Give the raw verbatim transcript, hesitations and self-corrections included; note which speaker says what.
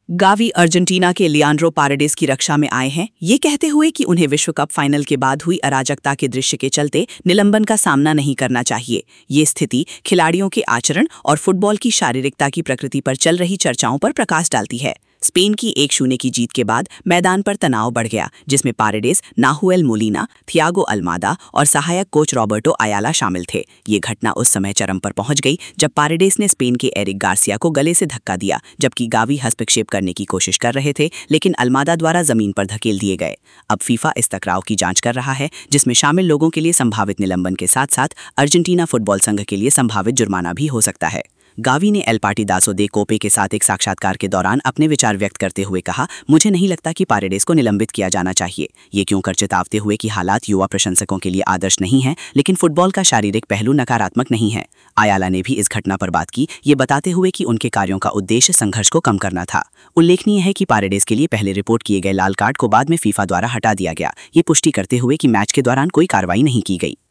Speaker 1: Gavi Argentina के लियांड्रो पारेडेस की रक्षा में आए हैं, ये कहते हुए कि उन्हें विश्व कप फाइनल के बाद हुई अराजकता के दृश्य के चलते निलंबन का सामना नहीं करना चाहिए। ये स्थिति खिलाड़ियों के आचरण और फुटबॉल की शारीरिकता की प्रकृति पर चल रही चर्चाओं पर प्रकाश डालती है। स्पेन की एक शून्य की जीत के बाद मैदान पर तनाव बढ़ गया, जिसमें पारेडेस, नाहुएल मोलिना, थियागो अल्मादा और सहायक कोच रॉबर्टो अयाला शामिल थे। ये घटना उस समय चरम पर पहुंच गई जब पारेडेस ने स्पेन के एरिक गार्सिया को गले से धक्का दिया, जबकि गावी हस्तक्षेप करने की कोशिश कर रहे थे, लेकिन अल्मादा द्वारा जमीन पर धकेल दिए गए। अब फीफा इस टकराव की जांच कर रहा है, जिसमें शामिल लोगों के लिए संभावित निलंबन के साथ साथ अर्जेंटीना फुटबॉल संघ के लिए संभावित जुर्माना भी हो सकता है। गावी ने एल पार्टिदासो दे कोपे के साथ एक साक्षात्कार के दौरान अपने विचार व्यक्त करते हुए कहा, मुझे नहीं लगता कि पारेडेस को निलंबित किया जाना चाहिए। ये क्यों कर चेतावते हुए कि हालात युवा प्रशंसकों के लिए आदर्श नहीं हैं, लेकिन फुटबॉल का शारीरिक पहलू नकारात्मक नहीं है। अयाला ने भी इस घटना पर बात की, ये बताते हुए कि उनके कार्यों का उद्देश्य संघर्ष को कम करना था। उल्लेखनीय है कि पारेडेस के लिए पहले रिपोर्ट किए गए लाल कार्ड को बाद में फीफा द्वारा हटा दिया गया, ये पुष्टि करते हुए कि मैच के दौरान कोई कार्रवाई नहीं की गई।